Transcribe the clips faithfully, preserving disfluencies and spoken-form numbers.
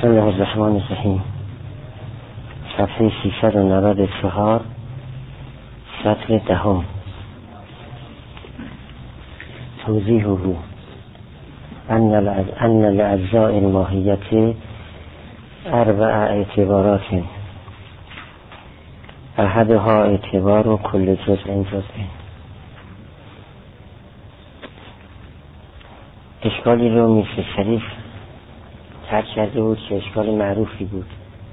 بسم الله الرحمن الرحیم. صفحه سیصد و نود و چهار، سطر دهم. توضیحه ان الاجزاء الماهیة اربع اعتبارات، احدها اعتبار کل جزء جزء. اشکالی رو میشه شریف ترک کرده بود که اشکال معروفی بود.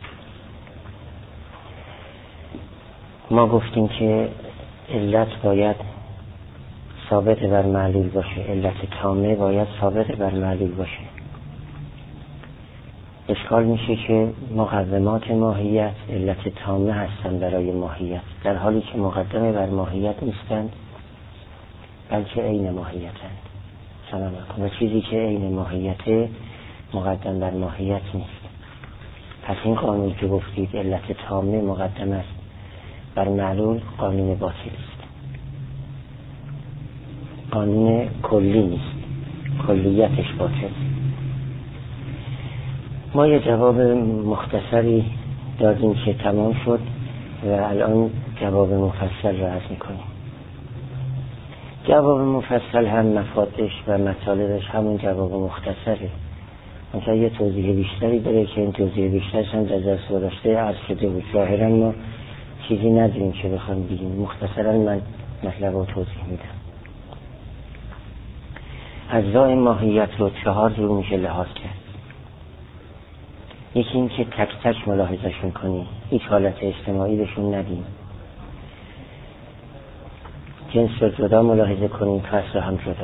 ما گفتیم که علت باید ثابت بر معلول باشه، علت تامه باید ثابت بر معلول باشه. اشکال میشه که مقدمات ماهیت علت تامه هستند برای ماهیت، در حالی که مقدمه بر ماهیت نیستند بلکه عین ماهیتند. سلام علیکم. و چیزی که عین ماهیته مقدم بر ماهیت نیست. پس این قانون که گفتید علت تامه مقدم است بر معلول، قانون باطل است، قانون کلی نیست، کلیتش باطل. ما یه جواب مختصری دادیم که تمام شد و الان جواب مفصل را عرض میکنیم. جواب مفصل هم مفادش و مطالبش همون جواب مختصره، مثلا یه توضیح بیشتری داره که این توضیح بیشترش هم در درس گذشته عرض شده بود. ظاهرا ما چیزی نداریم که بخوام بگیم، مختصرا من مطلب رو توضیح میدم. اجزای ماهیت رو چهار جور میشه لحاظ کرد. یکی این که تک تک ملاحظهشون کنیم، هیچ حالت اجتماعی بهشون ندیم. جنس رو جدا ملاحظه کنیم، فصل هم جدا.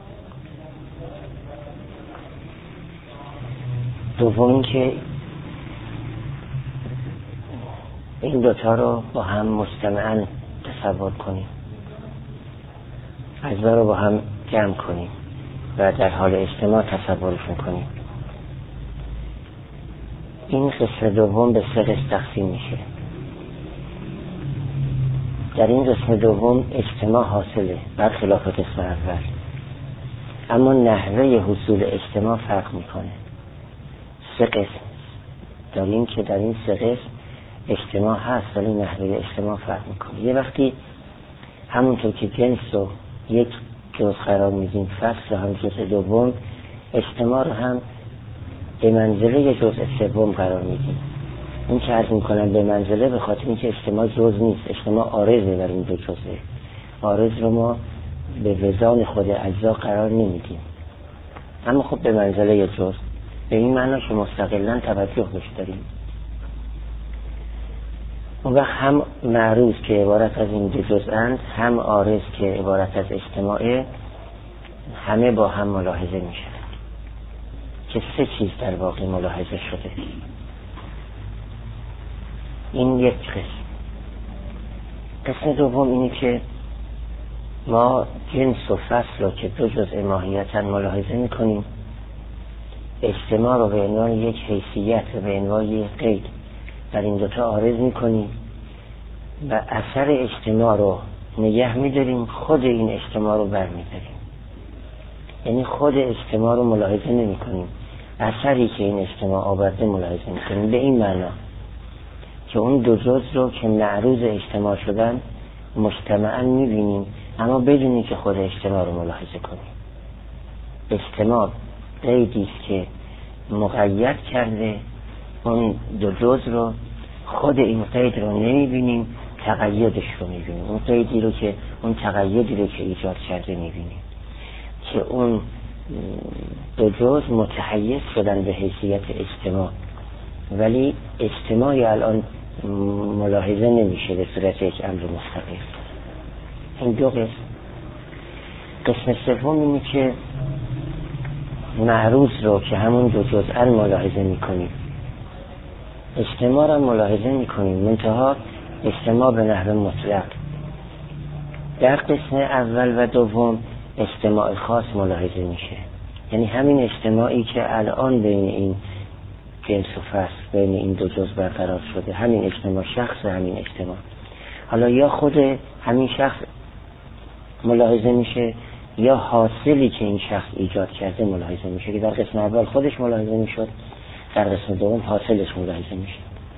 دوم این که این دوتا رو با هم مجتمعاً تصور کنیم، اجزا رو با هم جمع کنیم و در حال اجتماع تصورشون کنیم. این قسم دوم به سه قسم تقسیم میشه. در این قسم دوم اجتماع حاصله برخلاف قسم اول، اما نحوه حصول اجتماع فرق میکنه. سه قسم داریم که در این سه قسم اجتماع هست ولی نحوه اجتماع فرق میکنه. یه وقتی همونطور که جنس رو یک جزء قرار میدیم، فصل هم جزء دوم، اجتماع رو هم به منزله یه جزء سوم قرار میدیم. این که عرض میکنم به منزله به خاطر اینکه اجتماع جزء نیست، اجتماع عارضه در این دو جزء. عارض رو ما به وزان خود اجزا قرار نمیدیم، اما خب به منزله یه جزء، به این معنی که مستقلاً توجه بهش داریم. اون وقت هم معروض که عبارت از این دو جزءاند، هم عارض که عبارت از اجتماعه، همه با هم ملاحظه میشه که سه چیز در واقع ملاحظه شده. این یک قسم. قسم دوم اینه که ما جنس و فصل رو که دو جزء ماهیتاً ملاحظه میکنیم، اجتماع رو به عنوان یک حیثیت و به عنوان یک قید در این دوتا عارض میکنیم و اثر اجتماع رو نگه میداریم، خود این اجتماع رو بر میداریم. یعنی خود اجتماع رو ملاحظه نمی کنیم، اثری که این اجتماع آورده ملاحظه میکنیم. به این معنا که اون دو جزء رو که معروض اجتماع شدن مجتمعاً میبینیم، اما بدونی که خود اجتماع رو ملاحظه کنیم. اجتماع قیدی است که مقید کرده اون دو جزء رو، خود این قید رو نمیبینیم، تقییدش رو میبینیم. اون قیدی رو که اون تقییدی رو که ایجاد کرده میبینیم که اون دو جزء متحیز شدن به حیثیت اجتماع، ولی اجتماعی الان ملاحظه نمیشه به صورت یک امر مستقل. این دو قسم. قسم سوم اینه که معروض رو که همون دو جزء ملاحظه میکنیم، اجتماع رو ملاحظه میکنیم، منتها اجتماع به نحو مطلق. در قسم اول و دوم اجتماع خاص ملاحظه میشه، یعنی همین اجتماعی که الان بین این جنس و فصل، بین این دو جزء برقرار شده، همین اجتماع شخص همین اجتماع. حالا یا خود همین شخص ملاحظه میشه یا حاصلی که این شخص ایجاد کرده ملاحظه میشه، که در قسم اول خودش ملاحظه میشد، در قسم دوم حاصلش ملاحظه میشه.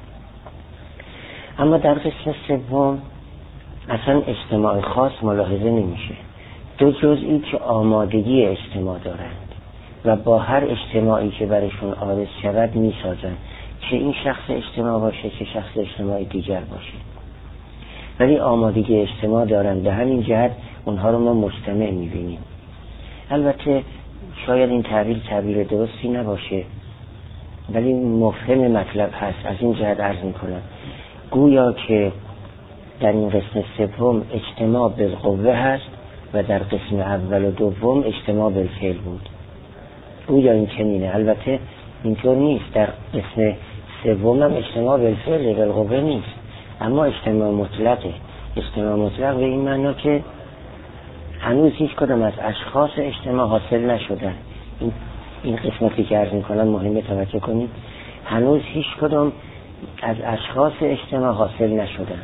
اما در قسم سوم اصلا اجتماع خاص ملاحظه نمیشه. دو جزئی که آمادگی اجتماع دارند و با هر اجتماعی که برشون عارض شود میسازند، چه این شخص اجتماع باشه چه شخص اجتماع دیگر باشه، ولی آمادگی اجتماع دارند. به همین جهت اونها رو ما مجتمع میبینیم. البته شاید این تعبیر تعبیر درستی نباشه، ولی مفهوم مطلب هست. از این جهت عرض میکنم گویا که در این قسم سوم اجتماع بالقوه هست و در قسم اول و دوم اجتماع بالفعل بود. گویا این چنینه. البته اینطور نیست. در قسم سوم هم اجتماع بالفعل بالقوه نیست، اما اجتماع مطلقه. اجتماع مطلق به این معنا که هنوز هیچ کدام از اشخاص اجتماع حاصل نشدن. این این قسمتی که عرض میکنم مهمه توجه کنید. هنوز هیچ کدام از اشخاص اجتماع حاصل نشدن،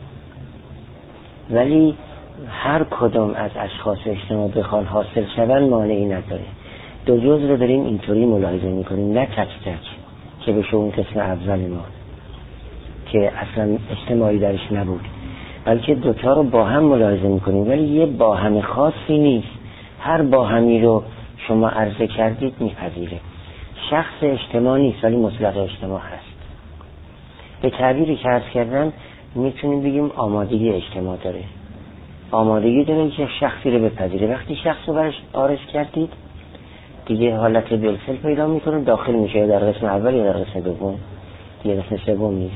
ولی هر کدام از اشخاص اجتماع بخوان حاصل شدن مانعی نداره. دو جزء رو داریم اینطوری ملاحظه میکنیم، نه تک تک که بشه اون قسم اول ما که اصلا اجتماعی درش نبود، بلکه دوتا رو با هم ملاحظه میکنیم، ولی یه با هم خاصی نیست. هر با همی رو شما عرضه کردید میپذیره. شخص اجتماع نیست ولی مطلق اجتماع هست. به تعبیری که عرض کردم میتونیم بگیم آمادگی اجتماع داره. آمادگی داره که شخصی رو بپذیره. وقتی شخص رو برش عارض کردید دیگه حالت بالفعل پیدا میکنه، داخل میشه در قسم اول یا در قسم دوم، دیگه قسم سوم نیست.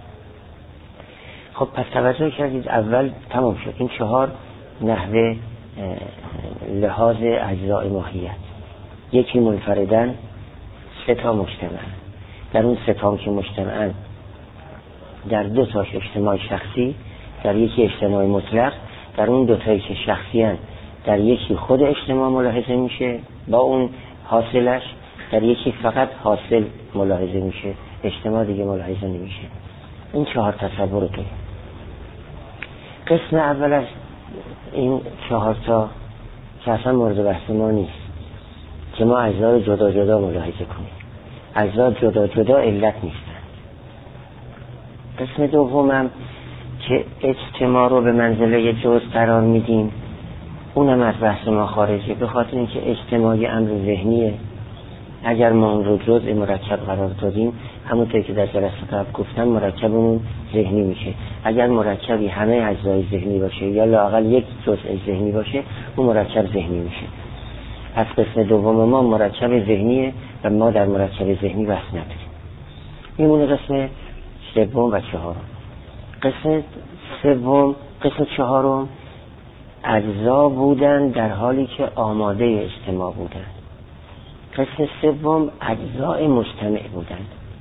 خب پس توجه کردید اول تمام شد. این چهار نحوه لحاظ اجزای ماهیت. یکی منفردن، سه تا مجتمعن. در اون سه تا که مجتمعن در دو تاش اجتماع شخصی، در یکی اجتماع مطلق. در اون دو تایی که شخصی هن در یکی خود اجتماع ملاحظه میشه با اون حاصلش، در یکی فقط حاصل ملاحظه میشه، اجتماع دیگه ملاحظه نمیشه. این چهار تصور رو داریم. قسم اول از این چهار تا که اصلا مورد بحث ما نیست، که ما اجزا رو جدا جدا ملاحظه کنیم. اجزا جدا جدا علت نیستن. قسم دومم که اجتماع رو به منزله جزء قرار میدیم، اونم از بحث ما خارجه، به خاطر اینکه اجتماعی امر ذهنیه. اگر ما اون رو جزء مرکب قرار دادیم، همونطور که در جلسه قبل گفتم مرکبمون ذهنی میشه. اگر مرکبی همه اجزای ذهنی باشه یا لااقل یک جزء ذهنی باشه، اون مرکب ذهنی میشه. پس قسم دوم ما مرکب ذهنیه و ما در مرکب ذهنی بحث نداریم. میمونه قسم سوم و چهارم. قسم سوم قسم چهارم اجزا بودن در حالی که آماده اجتماع بودن. قسم سوم اجزای مجتمع بودن.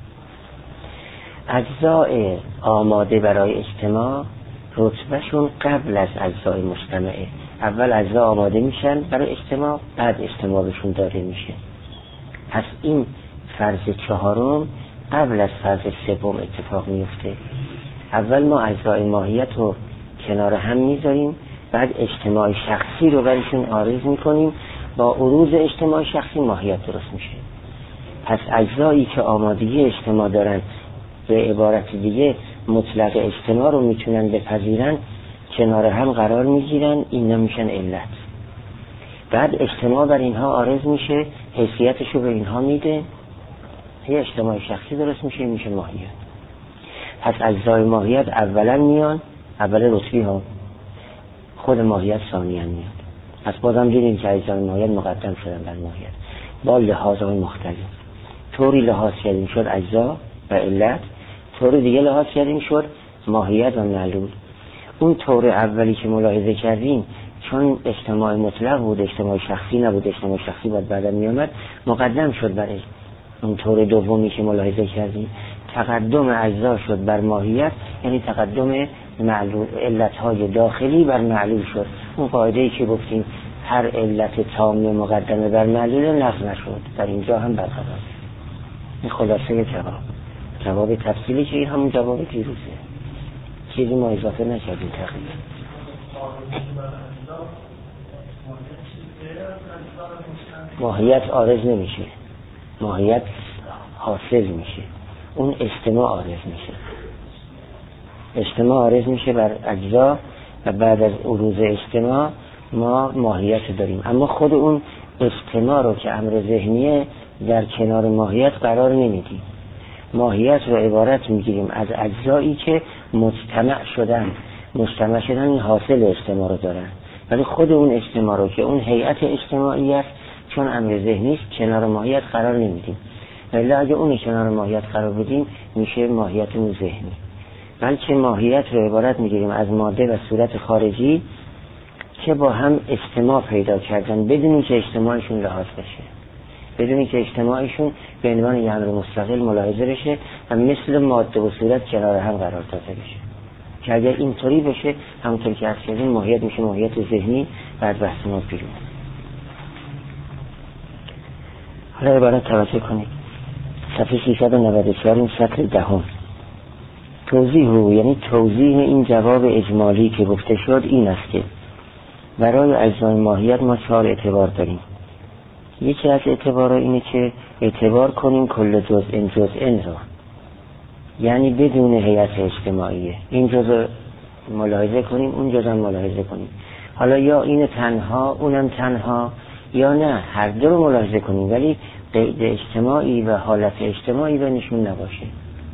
اجزای آماده برای اجتماع رتبهشون قبل از اجزای مجتمعه. اول اجزا آماده میشن برای اجتماع، بعد اجتماع بهشون داده میشه. پس این فرض چهارم قبل از فرض سوم اتفاق میفته. اول ما اجزای ماهیت رو کنار هم میذاریم، بعد اجتماع شخصی رو برشون عارض میکنیم، با عروض اجتماع شخصی ماهیت درست میشه. پس اجزایی که آمادگی اجتماع دارن، به عبارت دیگه مطلق اجتماع رو میتونن بپذیرن، کنار هم قرار میگیرن، اینا میشن علت. بعد اجتماع بر اینها عارض میشه، حیثیتشو به اینها میده، یه اجتماع شخصی درست میشه، میشه ماهیت. پس اجزای ماهیت اولا میان، اول رتبی ها، خود ماهیت ثانیاً میاد. پس بازم دیدیم که اجزای ماهیت مقدم شدن بر ماهیت با لحاظهای مختلف. طوری لحاظ کردیم شد اجزا و علت، طور دیگه لحاظ کردیم شد ماهیت و معلول. اون طور اولی که ملاحظه کردیم چون اجتماع مطلق بود، اجتماع شخصی نبود، اجتماع شخصی باید بعدا میامد، مقدم شد برای اون طور دومی که ملاحظه کردیم. تقدم اجزا شد بر ماهیت، یعنی تقدم معلول علتهای داخلی بر معلول شد. اون قاعده‌ای که گفتیم هر علت تام مقدمه بر معلول نقض نشد، در اینجا هم برقرار. این خلاصه جواب جواب تفصیلی که این همون جواب دیروزه، چیزی ما اضافه نکردیم تقریبا. ماهیت عارض نمیشه، ماهیت حاصل میشه، اون اجتماع عارض میشه. اجتماع عارض میشه بر اجزا و بعد از عروض اجتماع ما ماهیت داریم. اما خود اون اجتماع رو که امر ذهنیه در کنار ماهیت قرار نمیدیم. ماهیت رو عبارت میگیریم از اجزایی که مجتمع شدن. مجتمع شدن این حاصل اجتماع رو دارن، ولی خود اون اجتماع رو که اون هیئت اجتماعی است چون امر ذهنی است کنار ماهیت قرار نمیدیم. ولی اگه اون کنار ماهیت قرار بدیم میشه ماهیت اون ذهنی. بلکه ماهیت رو عبارت میگیریم از ماده و صورت خارجی که با هم اجتماع پیدا کردن بدون که اجتماعشون لحاظ بشه، بدون که اجتماعشون به عنوان یه امر مستقل ملاحظه بشه و مثل ماده و صورت کنار هم قرار داده بشه. که اگر اینطوری بشه همونطور که عرض کردیم ماهیت میشه ماهیت ذهنی و از بحث ما بیرون. حالا عبارت توجه کنید. صفحه سیصد و نود و چهار این سطر دهم. توضیح رو یعنی توضیح این جواب اجمالی که گفته شد این است که برای اجزای ماهیت ما چهار اعتبار داریم. یکی از اعتبارها اینه که اعتبار کنیم کل جزء جزء را، یعنی بدون هیئت اجتماعیه. این جزء ملاحظه کنیم اون جزء ملاحظه کنیم. حالا یا این تنها اونم تنها، یا نه هر دو رو ملاحظه کنیم ولی قید اجتماعی و حالت اجتماعی بینشون نباشه.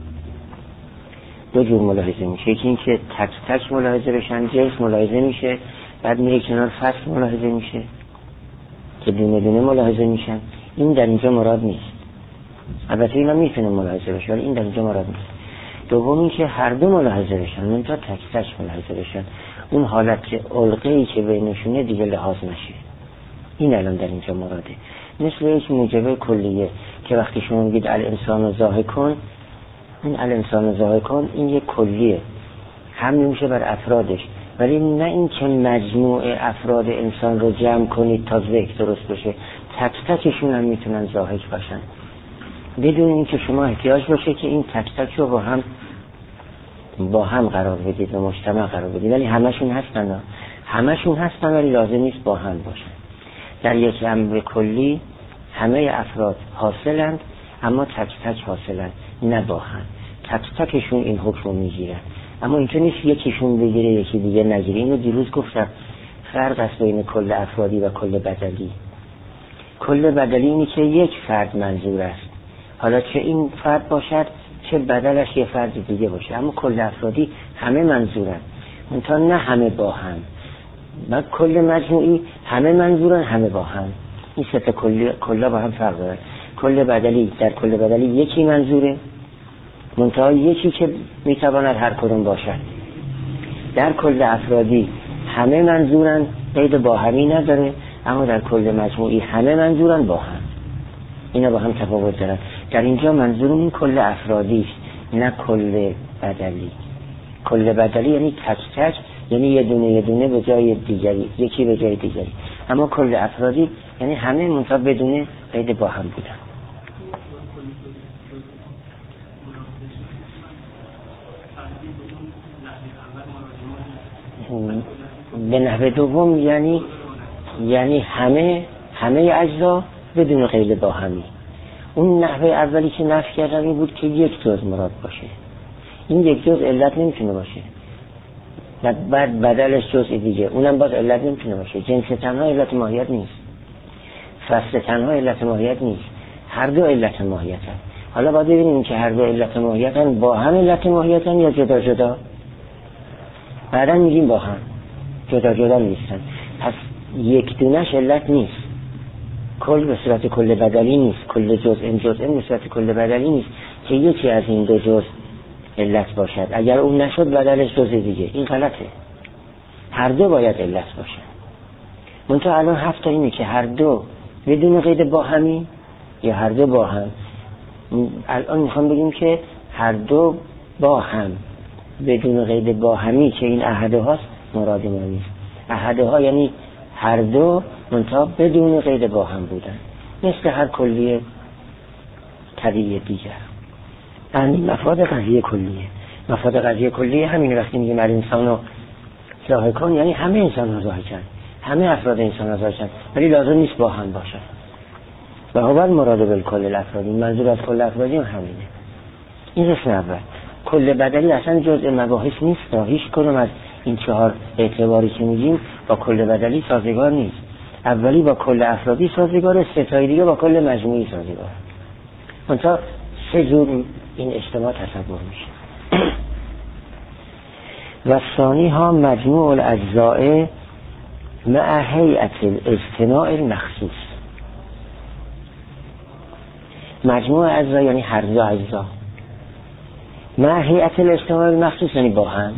دو جور ملاحظه میشه، یکی این که تک تک ملاحظه بشن، جنس ملاحظه میشه، بعد میره کنار فصل ملاحظه میشه که دونه دونه ملاحظه میشن. این در اینجا مراد نیست. البته اینا میتونه ملاحظه بشه ولی این در اینجا مراد نیست. دوم این که هر دو ملاحظه بشن، منتها تک تک ملاحظه بشن. اون حالت که علقه‌ای که بینشونه دیگه لحاظ نشه. این الان در اینجا مراده. مثل یک موجبه کلیه که وقتی شما میگید الانسان ضاحک کن، این الانسان ضاحک کن این یک کلیه، حمل میشه بر افرادش، ولی نه این که مجموع افراد انسان رو جمع کنید تا ذکر درست بشه. تک تکشون هم میتونن ضاحک باشن بدون اینکه شما احتیاج باشه که این تک تک رو با هم با هم قرار بدید و مجتمع قرار بدید. ولی همشون هستن، همشون هستن ولی لازم نیست با هم باشن. در یک امر کلی همه افراد حاصلند اما تک تک حاصلند، نه با هم. تک تکشون این حکم رو میگیرن، اما اینجا نیست یکیشون بگیره یکی دیگه نگیره. اینو دیروز گفتم فرق است بین کل افرادی و کل بدلی. کل بدلی اینی که یک فرد منظور است، حالا چه این فرد باشد چه بدلش یه فرد دیگه باشه. اما کل افرادی همه منظورن، منتها نه همه با هم. بعد کل مجموعی همه منظورن همه با هم. این سه تا کلی کلا با هم فرق داره. کل بدلی در کل بدلی یکی منظوره، منتها یکی که میتواند هر کدوم باشد. در کل افرادی همه منظورن، قید با همی نداره، اما در کل مجموعی همه منظورن با هم. اینا با هم تفاوت دارن. در اینجا منظورم این کل افرادی است نه کل بدلی. کل بدلی یعنی تک تک، یعنی یه دونه یه دونه به جای دیگری، یکی به جای دیگری. اما کل افرادی یعنی همه منطقه بدون قید با هم بودن. به نحو دوم یعنی یعنی همه همه اجزا بدون قید با همی. اون نحوه اولی که نفی کردم این بود که یک جز مراد باشه. این یک جز علت نمیتونه باشه، بعد بدلش جزء دیگه، اونم باز علت نمیتونه باشه. جنس تنها علت ماهیت نیست، فصل تنها علت ماهیت نیست، هر دو علت ماهیت هست. حالا باید ببینیم که هر دو علت ماهیت هست با هم علت ماهیت هست یا جدا جدا. بعدا میگیم با هم، جدا جدا نیستن. پس یک دونش علت نیست. کل به صورت کل بدلی نیست، کل جزء جزء به صورت کل بدلی نیست که یکی از این دو جزء علت باشد. اگر اون نشد بدلش جزء دیگه، این غلطه. هر دو باید علت باشه. منتها الان هفت تا اینه که هر دو بدون قید با همی یا هر دو با هم. الان میخوام بگیم که هر دو با هم بدون قید با همی که این احده هاست مراد ما نیست. احده ها یعنی هر دو منتها بدون قید با هم بودن، مثل هر کلیه طبیعی دیگر. همین مفاد قضیه کلیه. مفاد قضیه کلیه همین. وقتی میگیم الانسان رو ضاحک کن یعنی همه انسان ها ضاحکن، همه افراد انسان ها ضاحکن، ولی لازم نیست با هم باشن. و هو المراد بالکل الافرادی، منظور از کل افرادی هم همینه. این قسم اول. کل بدلی اصلا جزء مباحث نیست، هیچ کدوم از این چهار اعتباری که میگیم با کل بدلی سازگار نیست. اولی با کل افرادی سازگاره، ستایی دیگه با کل مجموعی سازگاره. منتها سه جور این اجتماع تصور میشه. و ثانی ها مجموع الاجزاء مع هیئت الاجتماع المخصوص. مجموع اجزا یعنی هر دو اجزا، مع هیئت الاجتماع المخصوص یعنی با هم،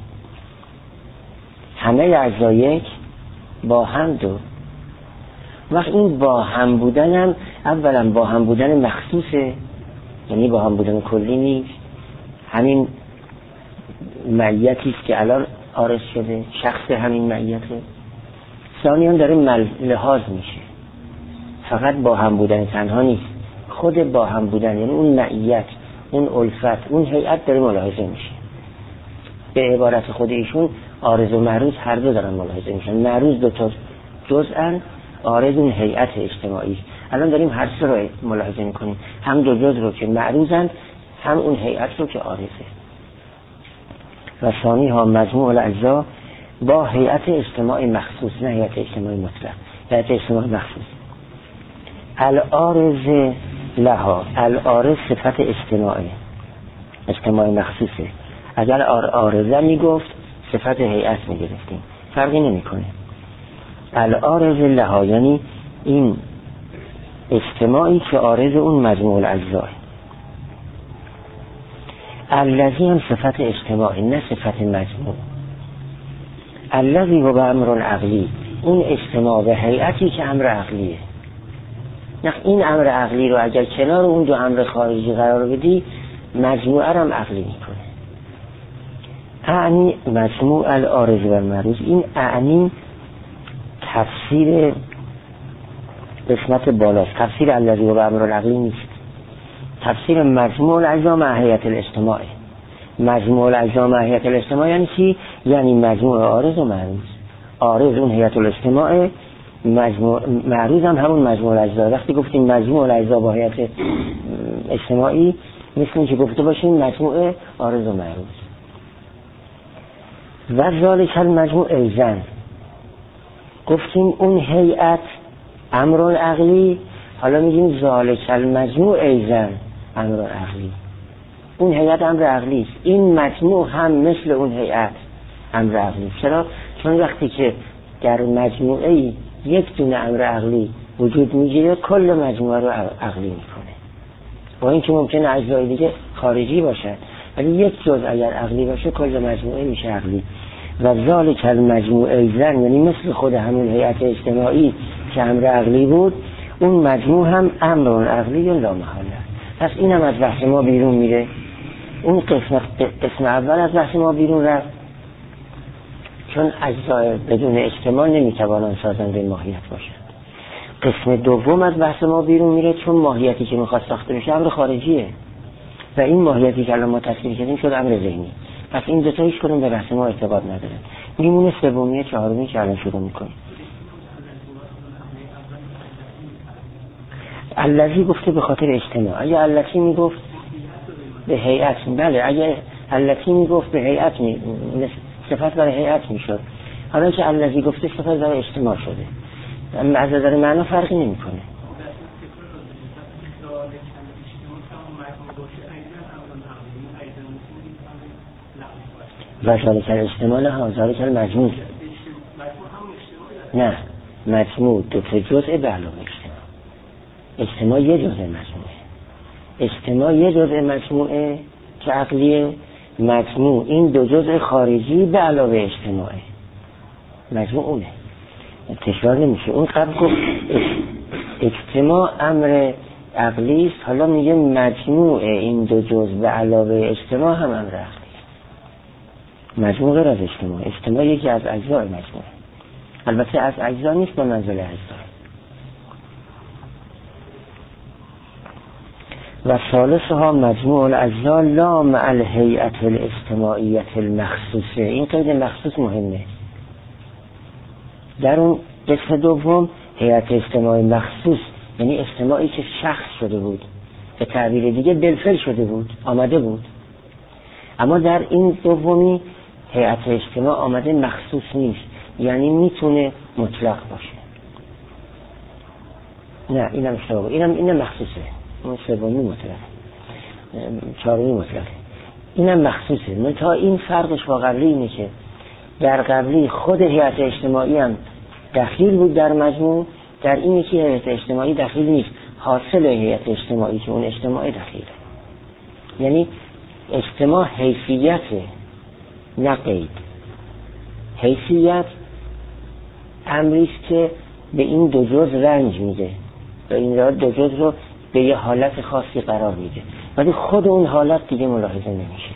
همه اجزا یک، با هم دو. وقت این با هم بودن هم اولا با هم بودن مخصوصه، یعنی با هم بودن کلی نیست، همین معیتی است که الان عارض شده، شخص همین معیته. ثانیاً داره لحاظ میشه، فقط با هم بودن تنها نیست، خود با هم بودن یعنی اون معیت، اون الفت، اون هیئت داره ملاحظه میشه. به عبارت خود ایشون عارض و معروض هر دو دارن ملاحظه میشن. معروض دو تا جزءن، عارض اون هیئت اجتماعی. الان داریم هر سه رو ملاحظه میکنیم، هم دو جزء رو که معروضن، هم اون هیئت رو که عارضه. و ثانی ها مجموع الاجزا با هیئت اجتماعی مخصوص، نه هیئت اجتماعی مطلق، هیئت اجتماعی مخصوص. العارض لها، العارض صفت اجتماعی، اجتماعی مخصوصه. اگر عارضه میگفت صفت هیئت میگرفتیم، فرقی نمیکنه. العارض لها یعنی این اجتماعی که عارض اون مجموع الاجزا. الذی هم صفت اجتماعی، نه صفت مجموع. الذی هو امر عقلی، اون اجتماع به هیئتی که امر عقلیه. نه این امر عقلی رو اگر کنار اون دو امر خارجی قرار بدی، مجموعه رو هم عقلی میکنه. اعنی مجموع العارض و المعروض، این اعنی تفسیر قسمت بالاست، تفسیر الذی هو امر عقلی نیست. تفسیر مجموع الاجزا مع هیئت الاجتماع. مجموع الاجزا مع هیئت الاجتماع یعنی چی؟ یعنی مجموع عارض و معروض. عارض اون هیئت الاجتماع، مجموع معروض هم همون مجموع الاجزا. وقتی گفتیم مجموع الاجزا با هیئت اجتماعی، مثل اینکه گفته باشیم مجموع عارض و معروض. و ذالک المجموع ایزن، گفتیم اون هیئت امر عقلی، حالا میگیم ذالک المجموع ایزن امر عقلی. اون هیئت امر عقلی است، این مجموع هم مثل اون هیئت امر عقلی. چرا؟ چون وقتی که در مجموعه یک دونه امر عقلی وجود میگیره، کل مجموعه رو عقلی میکنه. با اینکه ممکنه اجزای دیگه خارجی باشد، ولی یک جزء اگر عقلی باشه کل مجموعه میشه عقلی. و ذالک المجموع ایزن یعنی مثل خود همون هیئت اجتماعی که امر عقلی بود، اون مجموع هم امر عقلی لا محاله. پس اینم از بحث ما بیرون میره. اون قسم قسم اول از بحث ما بیرون رفت، چون اجزای بدون اجتماع نمیتوانند سازنده ماهیت باشند. قسم دوم از بحث ما بیرون میره، چون ماهیتی که میخواد ساخته بشه امر خارجیه و این ماهیتی که الان ما تصویر کردیم شد امر ذهنی. پس این دو تا هیچ کدوم به بحث ما ارتباط نداره. میمونه سومیه چهارمی که الان شروع میکنیم. الذی گفته به خاطر اجتماع. اگه الذی میگفت به هیئت، بله اگه الذی میگفت به هیئت می... صفت برای هیئت میشد. حالا که الذی گفته صفت برای اجتماع شده، اما از نظر معنا فرقی نمیکنه. و ذالک الاجتماع ها ذالک المجموع، نه مجموع دو تا جزء به علاوه اجتماع. اجتماع یه جزء مجموعه، اجتماع یه جزء مجموعه که عقلیه، مجموع این دو جزء خارجی به علاوه اجتماعه. مجموع اونه، تکرار نمیشه. اون قبل گفت اجتماع امر عقلی است، حالا میگه مجموع این دو جزء به علاوه اجتماع هم امر عقلی. مجموع غیر از اجتماع، اجتماع یکی از اجزای مجموع، البته از اجزا نیست به منزله اجزا. و ثالثها مجموع الاجزا لا مع الهیئت الاجتماعیت المخصوصه. این قید مخصوص مهمه. در اون قسم دوم هیئت اجتماعی مخصوص یعنی اجتماعی که شخص شده بود، به تعبیر دیگه بالفعل شده بود، آمده بود. اما در این دومی هیئت اجتماع آمده مخصوص نیست، یعنی میتونه مطلق باشه. نه اینم اشتباه، اینم اینم مخصوصه، اون سومی مطلق، چهارمی مطلقه، اینم مخصوصه. منتها این فرقش با قبلی اینه که در قبلی خود هیئت اجتماعی هم دخیل بود در مجموع، در اینی که هیئت اجتماعی دخیل نیست، حاصل هیئت اجتماعی که اون اجتماعی دخیله. یعنی اجتماع حیثیت نه قید. حیثیت امریست که به این دو جز رنج میده، به این راه دو جز رو به یه حالت خاصی قرار میده، ولی خود اون حالت دیگه ملاحظه نمیشه.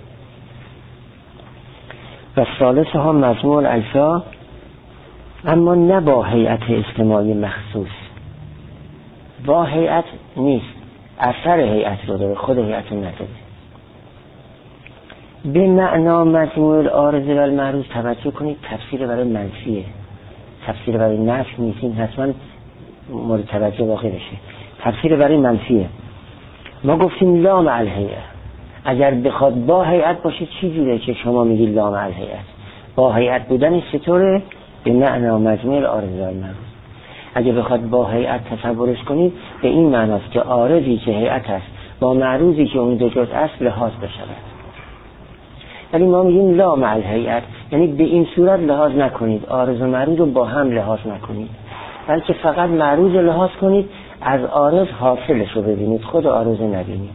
و ثالث ها مجموع الاجزا، اما نه با هیئت اجتماعی مخصوص، با هیئت نیست، اثر هیئت رو داره، خود هیئت رو نداره. به معنا مجموع العارض و المعروض توجه کنید، تفسیر برای منفیه، تفسیر برای نفی نیست، این حتما مورد توجه واقع بشه. تفسیر برای منفیه. ما گفتیم لا مع الهیئه، اگر بخواد با هیئت باشه چی جوره که شما میگید لا مع الهیئه؟ با هیئت بودن چطوره؟ به معنا مجموع العارض و المعروض. اگه بخواد با هیئت تصورش کنید به این معناست که عارضی که هیئت است با معروضی که اون دو جز است لحاظ بشود. ولی ما میگیم لا مع الهیئه، یعنی به این صورت لحاظ نکنید، عارض و معروض رو با هم لحاظ نکنید، بلکه فقط معروض رو لحاظ کنید، از عارض حاصلش رو ببینید، خود عارض رو نبینید.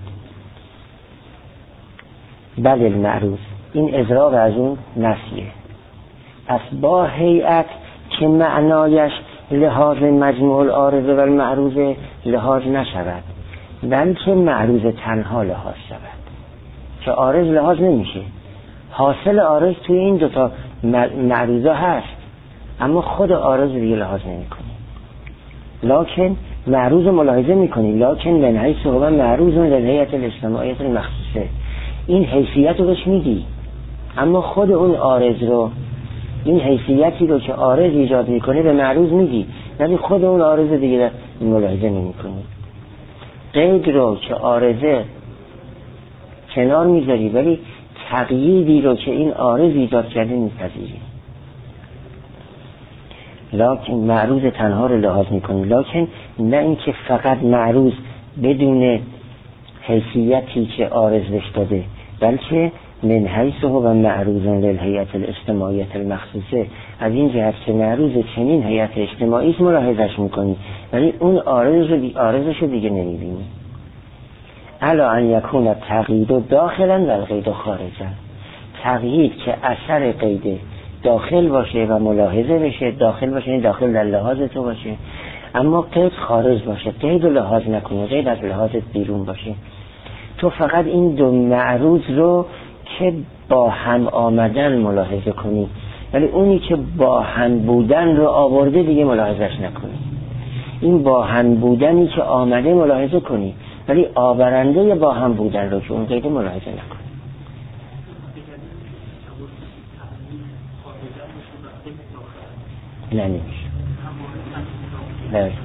بل المعروض، این اضراب از اون نفیه. پس با هیئت که معنایش لحاظ مجموع العارض و المعروض لحاظ نشود، بلکه معروض تنها لحاظ شود، که عارض لحاظ نمیشه. حاصل عارض توی این دوتا معروضه هست، اما خود عارض دیگه لحاظ نمی کنی، لکن معروض ملاحظه می کنی، لکن من حیث هو معروض للهیئت الاجتماعیت المخصوصه، این حیثیت رو بهش میدی، اما خود اون عارض رو، این حیثیتی رو که عارض ایجاد میکنه به معروض میدی، ولی خود اون عارض دیگه ملاحظه نمی کنی. قید رو که عارضه کنار میذاری، ولی تقییدی رو که این عارض ایجاد کرده میپذیری، لکن معروض تنها رو لحاظ میکنی، لکن نه اینکه فقط معروض بدون حیثیتی که عارض بهش داده، بلکه من حیث هو معروض للهیئت الاجتماعیت المخصوصه، از این جهت که معروض چنین هیئت اجتماعی است ملاحظش میکنی، ولی اون عارض رو عارضش رو دیگه نمیبینی. الا ان یکون تقیید داخلا و القید خارجا، تقیید که اثر قید داخل باشه و ملاحظه بشه، داخل باشه یعنی داخل در لحاظ تو باشه، اما قید خارج باشه، قید رو لحاظ نکنه، قید از لحاظت بیرون باشه. تو فقط این دو معروض رو که با هم آمدن ملاحظه کنی، ولی اونی که با هم بودن رو آورده دیگه ملاحظش نکنی. این با هم بودنی که آمده ملاحظه کنی، ولی آورنده با هم بودن رو که اون قید ملاحظه نکنی. نه نمیشه. نه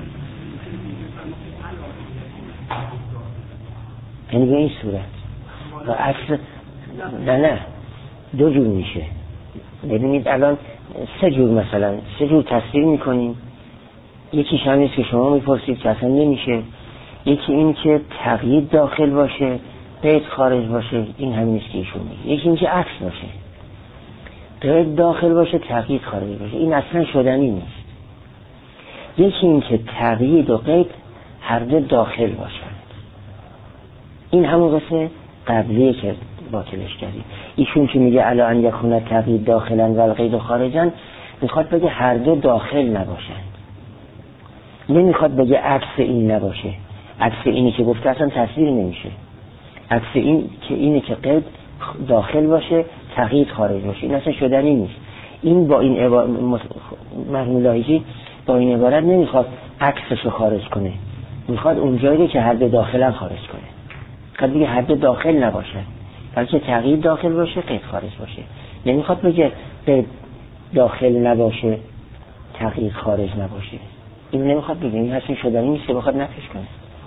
یعنی به این صورت و اصل نه نه دو جور میشه. ببینید الان سه جور، مثلا سه جور تصویر میکنیم. یکیش هم نیست که شما میپرسید که اصلا نمیشه. یکی این که تقیید داخل باشه قید خارج باشه، این همین نیست که ایشون میگه. یکی این که عکس باشه، قید داخل باشه تقیید خارج باشه، این اصلا شدنی نیست. یکی این که تقیید و قید هر دو داخل باشند، این همون قسم قبلیه که باطلش کردیم. ایشون که میگه الا ان یکون تقیید داخلا و القید خارجا، میخواد بگه هر دو داخل نباشند، نمیخواد بگه عکس این نباشه. عکس اینی که گفته اصلا تصویر نمیشه. عکس این که اینی که قید داخل باشه تقیید خارج باشه، این اصلا شدنی نیست. این با این عبارت مرحوم لاهیجی با این عبارت نمیخواد عکسش رو خارج کنه، میخواد اونجایی که هر دو داخلا خارج کنه. قد بگه هر دو داخل نباشه، بلکه تقیید داخل باشه قید خارج باشه. نمیخواد بگه قید داخل نباشه تقیید خارج نباشه. این نمیخواد بگه، این حسین شدنی نیست که بخواد نفیش کنه.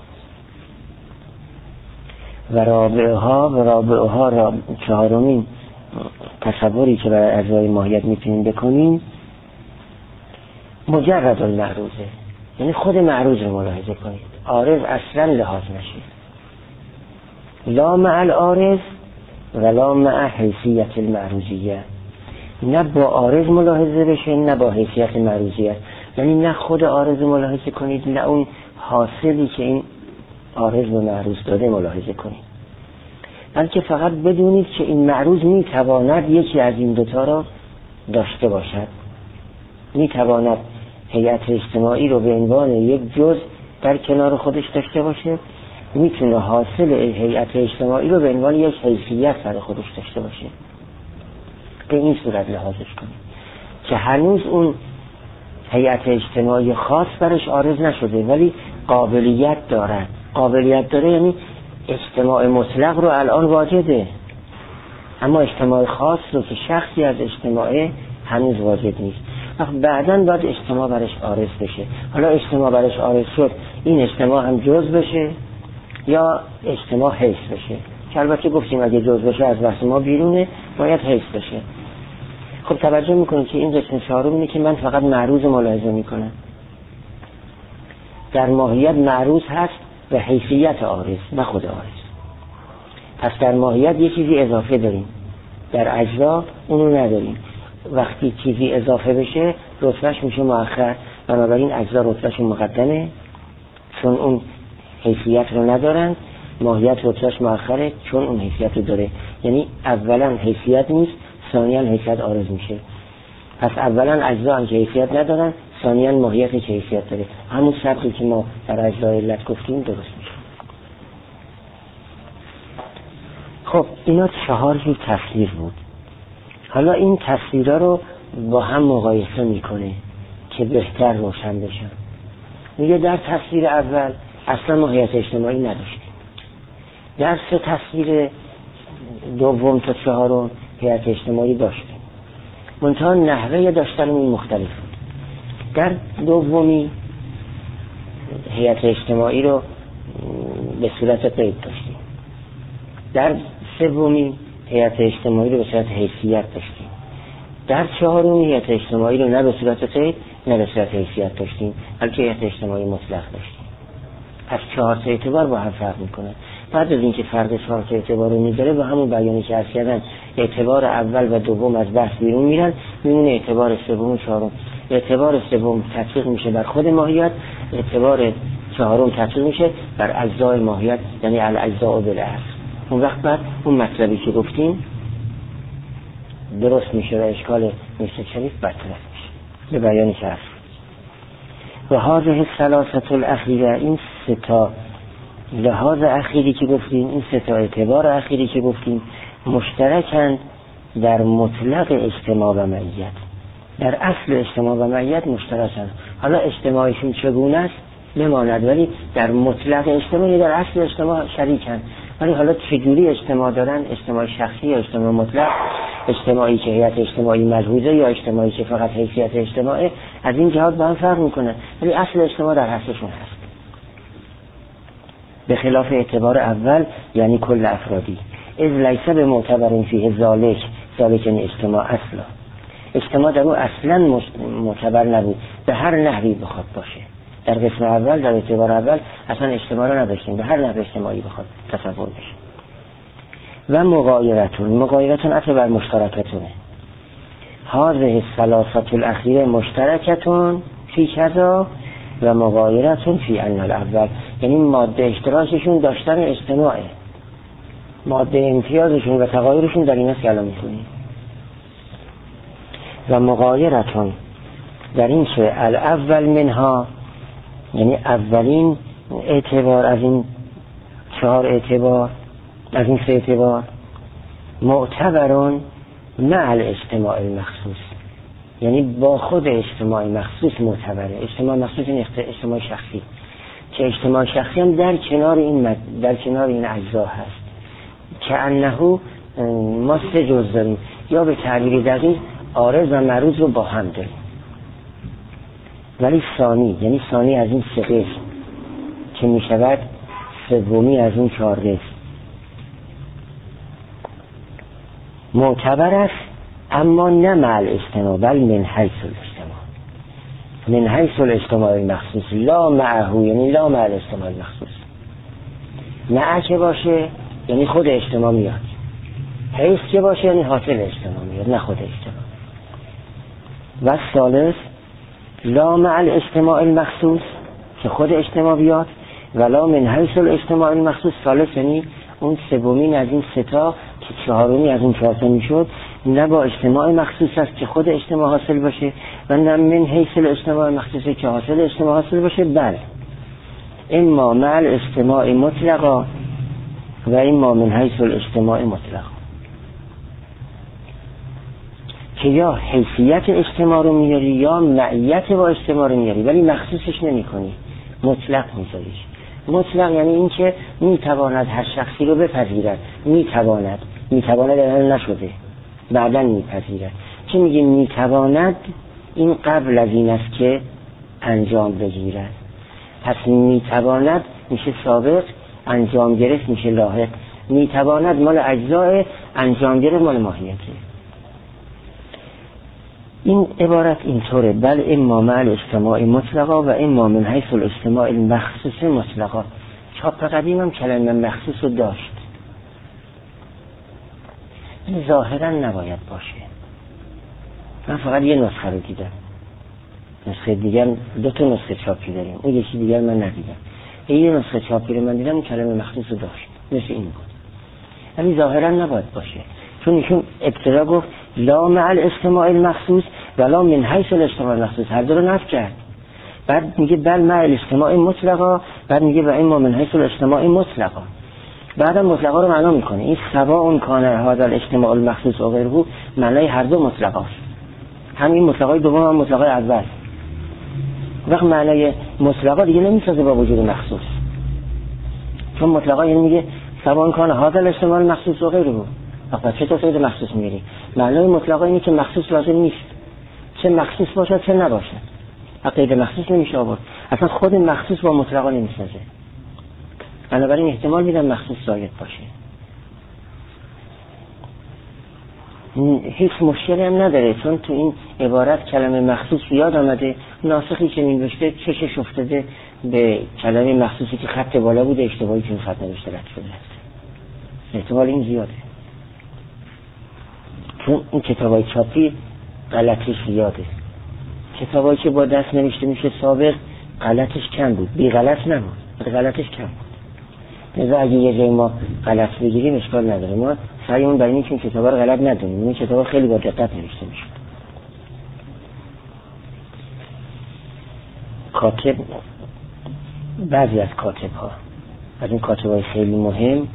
و رابعها و رابعها را چهارمین تصوری که برای اجزای ماهیت میتونیم بکنیم مجرد المعروضه، یعنی خود معروض رو ملاحظه کنید، عارض اصلا لحاظ نشید، لا مع العارض ولا مع حیثیت المعروضیه، نه با عارض ملاحظه بشه نه با حیثیت معروضیت، یعنی نه خود عارض ملاحظه کنید نه اون حاصلی که این عارض به معروض داده ملاحظه کنید، بلکه فقط بدونید که این معروض میتواند یکی از این دوتا را داشته باشد، میتواند هیئت اجتماعی رو به عنوان یک جزء در کنار خودش داشته باشه، میتونه حاصل هیئت اجتماعی رو به عنوان یک حیثیت برای خودش داشته باشه. به این صورت لحاظش کنید که هنوز اون هیئت اجتماعی خاص برش عارض نشده ولی قابلیت دارد. قابلیت داره یعنی اجتماع مطلق رو الان واجده، اما اجتماع خاص رو که شخصی از اجتماع هنوز واجد نیست. بعداً باید اجتماع برش عارض بشه. حالا اجتماع برش عارض شد، این اجتماع هم جز بشه یا اجتماع حیث بشه، که البته گفتیم اگه جز بشه از بحث ما بیرونه، باید حیث بشه. خب توجه میکنید که این قسم چهارم اینه که من فقط معروض ملاحظه میکنم. در ماهیت معروض هست به حیثیت عارض نه خود عارض. پس در ماهیت یه چیزی اضافه داریم، در اجزا اونو نداریم. وقتی چیزی اضافه بشه رتبهش میشه مؤخر، بنابراین اجزا رتبهش مقدمه چون اون حیثیت رو ندارن، ماهیت رتبهش مؤخره چون اون حیثیت رو داره. یعنی اولا حیثیت نیست، ثانیاً حیثیت عارض میشه. پس اولا اجزا هم که حیثیت ندارن، ثانیاً ماهیت که حیثیت داره. همون سبقی که ما در اجزای علت گفتیم درست میشه. خب اینا چهار جور تصویر بود. حالا این تصویرها رو با هم مقایسه میکنه که بهتر روشن بشن. میگه در تصویر اول اصلا ماهیت اجتماعی نداشتیم، در سه تصویر دوم تا چهارم هیئت اجتماعی داشتیم، منتها نحوه داشتنمون مختلف بود. در دومی هیئت اجتماعی رو به صورت قید داشتیم، در سومی هیئت اجتماعی رو به صورت حیثیت داشتیم، در چهارمی هیئت اجتماعی رو نه به صورت قید نه به صورت حیثیت داشتیم بلکه هیئت اجتماعی مطلق داشتیم. پس چهار تا اعتبار با هم فرق میکنه. بعد از اینکه فرق چهار تا اعتبار رو میذاره با همون بیانی که عرض کردن اعتبار اول و دوم از بحث بیرون میرن، میمونه اعتبار سوم و چهارم. اعتبار سوم تطبیق میشه بر خود ماهیت، اعتبار چهارم تطبیق میشه بر اجزای ماهیت، یعنی الاجزاء بالاصل. اون وقت بعد اون مطلبی که گفتیم درست میشه و اشکال میشه شریف برطرف میشه به بیانی که هست. و هذه الثلاثه الاخیره، این سه تا لحاظ اخیری که گفتیم، این سه تا اعتبار اخیری که گفتیم مشترکن در مطلق اجتماع و معیت. در اصل اجتماع و معیت مشترکن. حالا اجتماعشون چگونه است بماند، ولی در مطلق اجتماع در اصل اجتماع شریکن. ولی حالا چجوری اجتماع دارن، اجتماع شخصی یا اجتماع مطلق، اجتماعی که هیئت اجتماعی ملحوظه یا اجتماعی که فقط حیثیت اجتماعی، از این جهات با هم فرق میکنه، ولی اصل اجتماع در اصلشون هست. به خلاف اعتبار اول یعنی کل افرادی، از لیسه به معتبر فیه ذالک، ذالک یعنی اجتماع اصلا، اجتماع در اون اصلا معتبر نبود به هر نحوی بخواد باشه. در قسم اول در اعتبار اول اصلا اجتماع رو نداشتیم، به هر نحو اجتماعی بخواد تصور بشه. و مغایرتون، مغایرتون عطف بر مشترکتونه. هذه الثلاثه الاخیره مشترکتون فی کذا و مغایرتون فی ان الاول، یعنی ماده اشتراکشون داشتن اجتماعه، ماده امتیازشون و تغایرشون در این است که الان می‌خونیم. و مغایرتون در این که الاول منها، یعنی اولین اعتبار از این چهار اعتبار، از این سه اعتبار، معتبرون مع الاجتماع المخصوص، یعنی با خود اجتماع مخصوص معتبره. اجتماع مخصوص این اجتماع شخصی، که اجتماع شخصی هم در کنار این مد... در کنار این اجزا هست. که انهو ما سه جز داریم، یا به تعبیر دقیق عارض و معروض رو با هم داریم. ولی ثانی، یعنی ثانی از این سه قسم که می شود سومی از این چهار قسم، معتبر است اما نه مع الاجتماع بل من حیث الاجتماع، من حیث الاجتماع المخصوص لا معه، یعنی لا مع الاجتماع المخصوص. مع که باشه یعنی خود اجتماع میاد، حیث که باشه یعنی حاصل اجتماع میاد نه خود اجتماع. و ثالث لا مع الاجتماع المخصوص که خود اجتماع بیاد، ولا من حیث الاجتماع المخصوص. ثالث یعنی اون سومین از این ستا که چهارمی از این چهار تا میشد نه با اجتماع مخصوص است که خود اجتماع حاصل باشه و نه من حیث الاجتماع مخصوص که حاصل اجتماع حاصل باشه، بل اما مع الاجتماع مطلقا و اما من حیث الاجتماع مطلقا، که یا حیثیت اجتماع رو میاری یا معیت با اجتماع رو میاری ولی مخصوصش نمی کنی، مطلق میذاریش. مطلق یعنی این که میتواند هر شخصی رو بپذیرد، میتواند میتواند الان نشده بعدا میپذیرد. چه میگه میتواند؟ این قبل از این است که انجام بگیرد، پس میتواند میشه سابق، انجام گرفت میشه لاحق. میتواند مال اجزاء، انجام گرفت مال ماهیته. این عبارت اینطوره، بل اما مع الاجتماع مطلقا و اما من حیث الاجتماع المخصوص مطلقا. چاپ قدیم هم کلمه مخصوص رو داشت، این ظاهرا نباید باشه. من فقط یه نسخه رو دیدم، نسخه دیگر دو تا نسخه چاپی داریم، اون یکی دیگر من ندیدم. یه نسخه چاپی رو من دیدم، اون کلمه مخصوص رو داشت، مثل این بود. یعنی ظاهرا نباید باشه، چون ایشون ابتدا گفت لا مع الاجتماع المخصوص ولا من حیث الاجتماع المخصوص، هر دو رو نفی کرد. بعد میگه بل مع الاجتماع مطلقا، بعد میگه و اما من حیث الاجتماع مطلقا. بعدم مطلقا رو معنا میکنه. این سواء کان هذا الاجتماع المخصوص و غیره معنای هر دو مطلقاست، همین مطلقای دوم هم مطلقای اول. وقت معنای مطلقا دیگه نمیسازه با وجود مخصوص، چون مطلقا یعنی میگه سواء کان هذا الاجتماع المخصوص و غیره. وقت چطور سید مخصوص میگیری؟ معنای مطلقا اینه که مخصوص لازم نیست، چه مخصوص باشد چه نباشد. غیر مخصوص نمیشه آورد، اصلا خود مخصوص با مطلقا نمیسازه. بنابراین احتمال میدم مخصوص زاید باشه. هیچ مشکلی هم نداره، چون تو این عبارت کلمه مخصوص یاد آمده، ناسخی که نوشته چشش افتاده به کلمه مخصوصی که خط بالا بوده، اشتباهی که خط نوشته رد شده است. احتمال این زیاده، چون این کتابای چاپی غلطش زیاده. کتابایی که با دست نوشته میشه سابق غلطش کم بود، بی غلط نبود، غلطش کم بود. لذا اگه یه جای ما غلط بگیریم اشکال نداره، ما سعیمون برای اینه که این کتابا رو غلط ندونیم. این کتابا خیلی با دقت نوشته میشه. کاتب، بعضی از کاتب ها، از این کاتبای خیلی مهم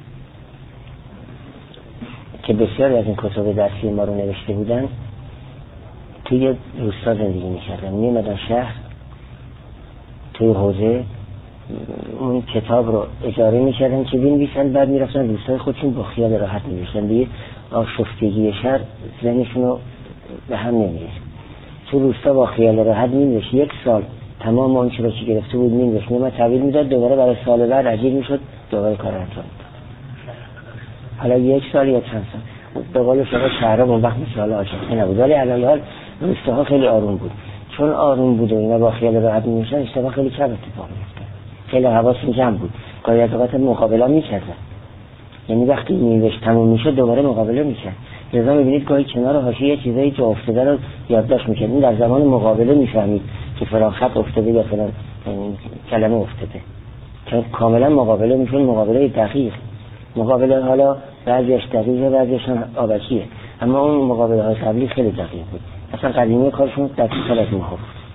که بسیاری از این کتاب درسی ما رو نوشته بودن، توی روستا زندگی میکردن، میمدن شهر توی حوزه اون کتاب رو اجاره میکردن که بنویسن، بعد میرفتن روستای خودشون با خیال راحت می‌نوشتن. دیگه آشفتگی شهر ذهنشون رو به هم نمی‌ریخت. تو روستا با خیال راحت می‌نوشت، یک سال تمام اون چیزی که گرفته بود می‌نوشت، ما تحویل میداد، دوباره برای سال بعد عجیب میشد دوباره کار انجام می‌داد. حالا یک سال یا چند سال به قول شما شهرها اون وقت مثال آشفته نبود، ولی علاوه حال روستاها خیلی آروم بود. چون آروم بود و اینا با خیال راحت می‌نوشتن، اشتباه خیلی کم اتفاق می‌افتاد. خیلی حواسشون جمع بود، گاهی از اوقات مقابله می‌کردن، یعنی وقتی نوشت تموم میشه دوباره مقابله می‌کرد. لذا می‌بینید گاهی کنار حاشیه چیزایی جا افتاده رو یادداشت می‌کرد. این در زمان مقابله می‌فهمید که فلان خط افتاده یا فلان کلمه افتاده، چون کاملا مقابله می‌شد، مقابله دقیق. مقابله حالا بعضیش دقیقه بعضیش هم آبکیه، اما اون مقابله های قبلی خیلی دقیق بود. اصلا قدیمی کارشون دقیق از ما بود.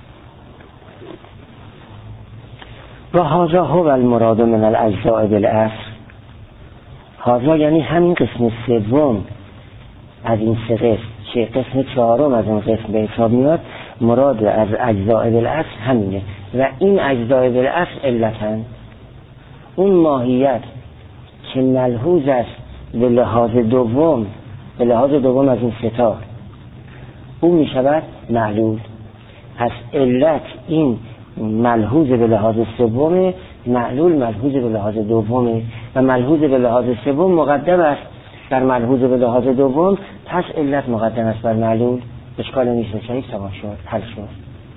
و هذا هو المراد من الاجزاء بالاصل. هذا یعنی همین قسم سوم از این سه قسم که قسم چهارم از اون قسم به حساب میاد، مراد از اجزاء بالاصل همینه. و این اجزاء بالاصل علتن، اون ماهیت که ملحوظ است به لحاظ دوم، به لحاظ دوم از این ستا، اون می شود معلول. پس علت این ملحوظ به لحاظ سومه، معلول ملحوظ به لحاظ دومه و ملحوظ به لحاظ سوم مقدم است بر ملحوظ به لحاظ دوم، پس علت مقدم است بر معلول. اشکال نیست. شریف تمام شد، حل شد.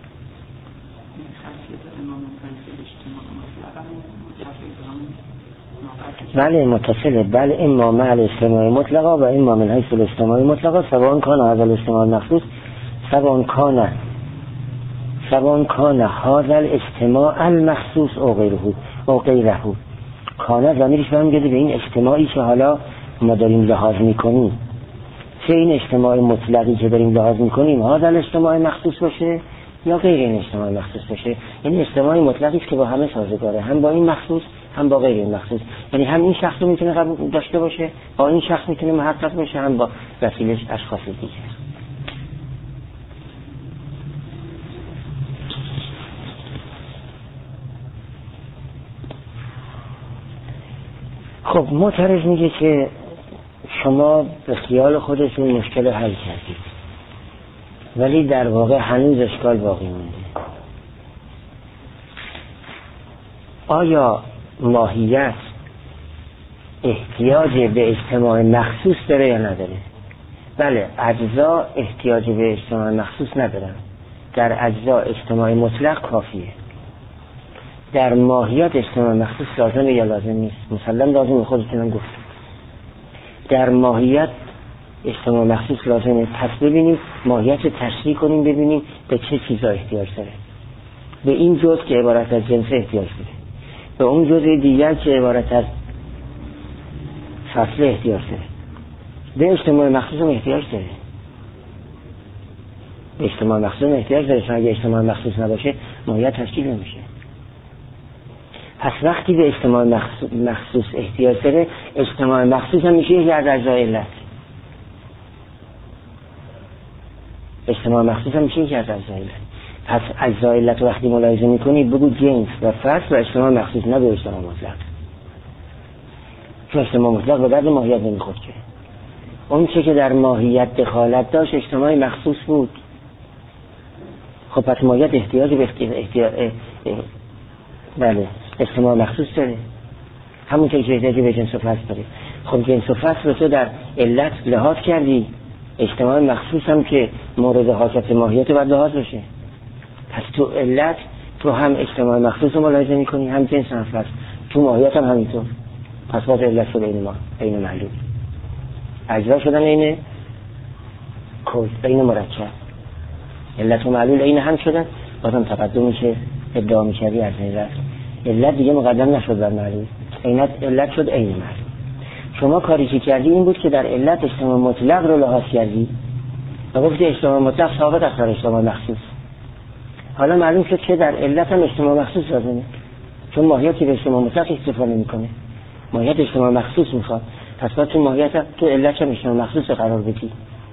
بله متصله، بله اما مع الاجتماع مطلقا و اما من حیث الاجتماع مطلقا سواء کان هذا الاجتماع مخصوص سواء کان سواء کان هذا الاجتماع المخصوص او غیره او غیره. کان ضمیرش برمیگرده به این اجتماعی که حالا ما داریم لحاظ میکنیم، چه این اجتماع مطلقی که داریم لحاظ میکنیم هذا الاجتماع مخصوص باشه یا غیر این اجتماع مخصوص باشه. این اجتماع مطلقی است که با همه سازگاره، هم با این مخصوص هم با غیر این مخصوص. یعنی هم این شخص رو میتونه قبول داشته باشه، با این شخص میتونه محقق باشه، هم با وسیلش اشخاص دیگه. خب معترض میگه که شما به خیال خودتون مشکل حل کردید ولی در واقع هنوز اشکال باقی مونده. آیا ماهیت احتیاج به اجتماع مخصوص داره یا نداره؟ بله، اجزا احتیاج به اجتماع مخصوص ندارن. در اجزا اجتماع مطلق کافیه. در ماهیت اجتماع مخصوص لازمه یا لازم نیست؟ مسلم لازمه، خودتونم گفت. در ماهیت اجتماع مخصوص لازمه. پس ببینیم ماهیت تشریح کنیم، ببینیم به چه چیزا احتیاج داره. به این جزء که عبارت از جنس احتیاج داره، به اون جزء دیگر که عبارت از فصل احتیاج داره، به اجتماع مخصوص هم احتیاج داره. به اجتماع مخصوص هم احتیاج داره، چون اگه اجتماع مخصوص نباشه ماهیت تشکیل نمیشه. پس وقتی به اجتماع مخصوص, مخصوص احتیاج داره، اجتماع مخصوص هم میشه یکی از اجزای علت. اجتماع مخصوص هم میشه یکی از اجزای علت. پس اجزای علت وقتی ملاحظه میکنی بگو جنس و فصل و اجتماع مخصوص، نه به اجتماع مطلق. چون اجتماع مطلق به درد ماهیت نمیخورد که. اون چه که در ماهیت دخالت داشت اجتماع مخصوص بود. خب پس ماهیت احتیاج به احتیاج, احتیاج... بله اجتماع مخصوص داره، همون که احتیاجی به جنس و فصل داره. خب جنس و فصل رو تو در علت لحاظ کردی، اجتماع مخصوص هم که مورد حاکت ماهیت باید لحاظ بشه. پس تو علت تو هم اجتماع مخصوص رو ملاحظه میکنی، هم جنس هم فصل. تو ماهیت هم همینطور. پس باز علت شده این ما این معلوم اجزا شدن این کل این مرکب. علت و معلول این هم شدن، بازم تقدمی که ادعا میکردی از این رفت. علت دیگه مقدم نشد بر معلول، اینت علت شد این معلول. شما کاری که کردی این بود که در علت اجتماع مطلق رو لحاظ کردی و گفتی اجتماع مطلق ثابت است بر اجتماع مخصوص. حالا معلوم شد که در علت هم اجتماع مخصوص لازمه، چون ماهیتی به اجتماع مطلق استفاده میکنه، ماهیت اجتماع مخصوص میخواد. پس باید تو ماهیت هم تو علت هم اجتماع مخصوص قرار بدی.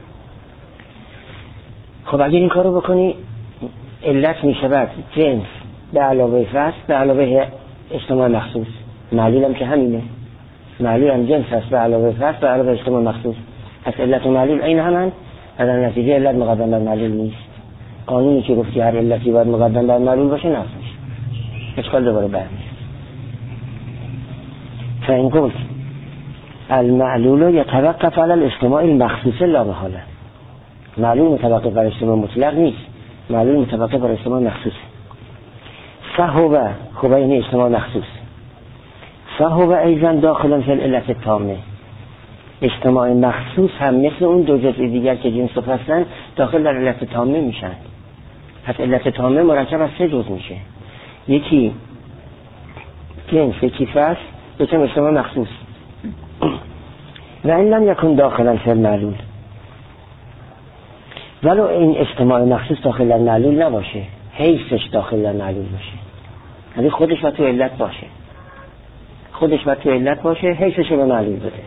خب اگر این کارو بکنی علت میشود جنس به علاوه فصل به علاوه اجتماع مخصوص. معلول هم که همینه، معلول هم جنس هست به علاوه فصل به علاوه اجتماع مخصوص. پس علت و معلول این همن و در نتیجه علت مقدم بر معلول نیست. قانونی که گفتی هر علتی باید مقدم بر معلول باشه نفس میشه. اشکال دوباره برمیشه. فإن قلت المعلول يتوقف على الاجتماع المخصوص لا محالة. معلول متوقف بر اجتماع مطلق نیست، معلول متوقف بر اجتماع مخصوص. فهو خوب این اجتماع مخصوص فهو ایضا داخل فی العلت التامه. اجتماع مخصوص هم مثل اون دو جزء دیگر که جنس و فصلن داخل در علت تامه میشن. پس علت تامه مرکب از سه جزء میشه، یکی جنس، یکی فصل، یکی اجتماع مخصوص. و این لم یکن داخلا فی المعلول، ولو این اجتماع مخصوص داخل در معلول نباشه، حیثش داخل در معلول باشه، یعنی خودش باید تو علت باشه، خودش باید تو علت باشه، حیثش به معلول بده.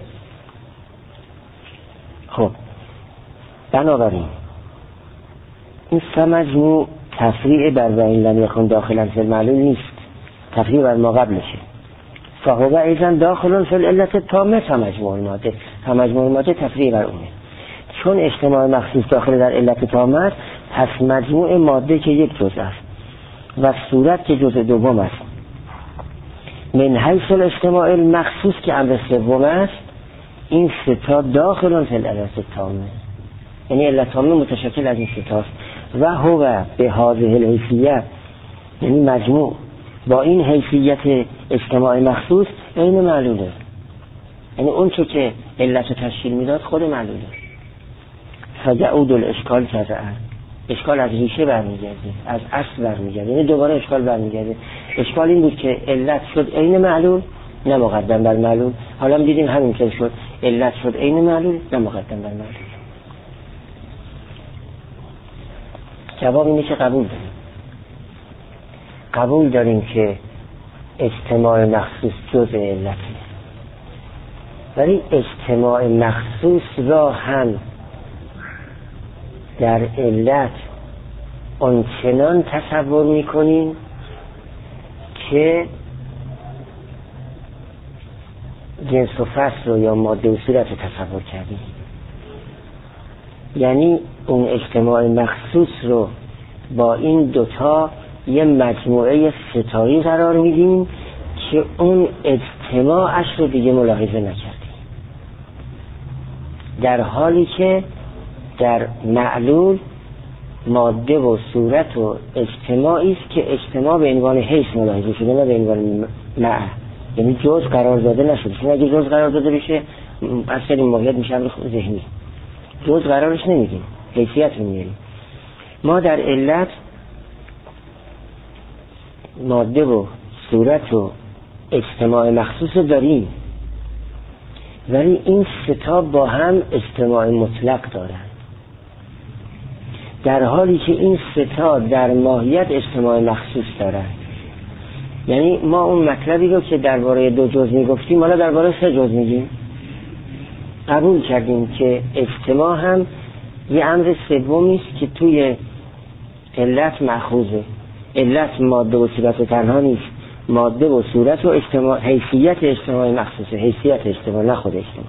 خب بنابراین این سمجموع تفریع بر و این لم یکن داخلا فی المعلول نیست، تفریع بر ما قبلشه. فهو ایضا داخل فی العلت التامه سمجموع الماده. سمجموع الماده تفریع بر اونه، چون اجتماع مخصوص داخل در علت تامه است، پس مجموع ماده که یک جزء است و صورت که جزء دوم است، من حیث الاجتماع المخصوص که امر سوم است، این سه تا داخل فی العلت التامه، یعنی علت تامه متشکل از این سه تاست. و هو به هذه الحیثیت، یعنی مجموع با این حیثیت اجتماع مخصوص این معلوله، یعنی اون چو که علت تشکیل میداد خود معلوله. فجعود الاشکال کذا، اشکال از ریشه برمیگرده، از اصل برمیگرده، یعنی دوباره اشکال برمیگرده. اشکال این بود که علت شد عین معلول نه مقدم بر معلول، حالا هم دیدیم همین که شد علت شد عین معلول نه مقدم بر معلول. جواب اینه که قبول داریم، قبول داریم که اجتماع مخصوص جزء علته، ولی اجتماع مخصوص را هم در علت آنچنان تصور میکنیم که جنس و فصل رو یا ماده و صورت رو تصور کردیم. یعنی اون اجتماع مخصوص رو با این دوتا یه مجموعه ستایی قرار میدیم که اون اجتماعش رو دیگه ملاحظه نکردیم، در حالی که در معلول ماده و صورت و اجتماعی است که اجتماع به عنوان حیث ملاحظه شده نه به عنوان مع، یعنی جز قرار داده نشده. چون اگه جز قرار داده بشه اصلا این موقعیت میشه امر ذهنی، جز قرارش نمیدیم، حیثیت رو میاریم. ما در علت ماده و صورت و اجتماع مخصوص داریم، ولی این ستا با هم اجتماع مطلق دارن، در حالی که این ستا در ماهیت اجتماع مخصوص دارن. یعنی ما اون مطلبی رو که درباره دو جز میگفتیم حالا درباره سه جز میگیم. قبول کردیم که اجتماع هم یه امر سومی است که توی علت مأخوذه. علت ماده و صورت تنها نیست، ماده و صورت و اجتماع، حیثیت اجتماع مخصوصه، حیثیت اجتماع نه خود اجتماع.